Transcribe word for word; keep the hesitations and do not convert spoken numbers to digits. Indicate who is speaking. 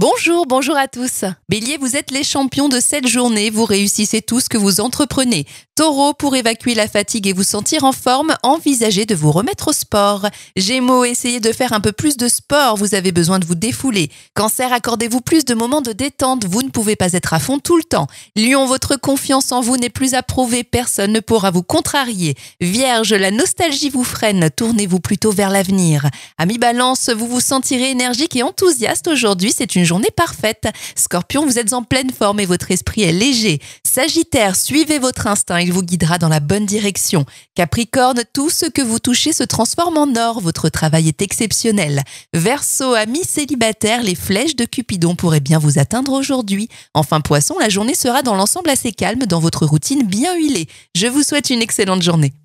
Speaker 1: Bonjour, bonjour à tous. Bélier, vous êtes les champions de cette journée, vous réussissez tout ce que vous entreprenez. Taureau, pour évacuer la fatigue et vous sentir en forme, envisagez de vous remettre au sport. Gémeaux, essayez de faire un peu plus de sport, vous avez besoin de vous défouler. Cancer, accordez-vous plus de moments de détente, vous ne pouvez pas être à fond tout le temps. Lion, votre confiance en vous n'est plus approuvée, personne ne pourra vous contrarier. Vierge, la nostalgie vous freine, tournez-vous plutôt vers l'avenir. Ami Balance, vous vous sentirez énergique et enthousiaste aujourd'hui, c'est une journée parfaite. Scorpion, vous êtes en pleine forme et votre esprit est léger. Sagittaire, suivez votre instinct, il vous guidera dans la bonne direction. Capricorne, tout ce que vous touchez se transforme en or, votre travail est exceptionnel. Verseau, amis célibataires, les flèches de Cupidon pourraient bien vous atteindre aujourd'hui. Enfin Poisson, la journée sera dans l'ensemble assez calme dans votre routine bien huilée. Je vous souhaite une excellente journée.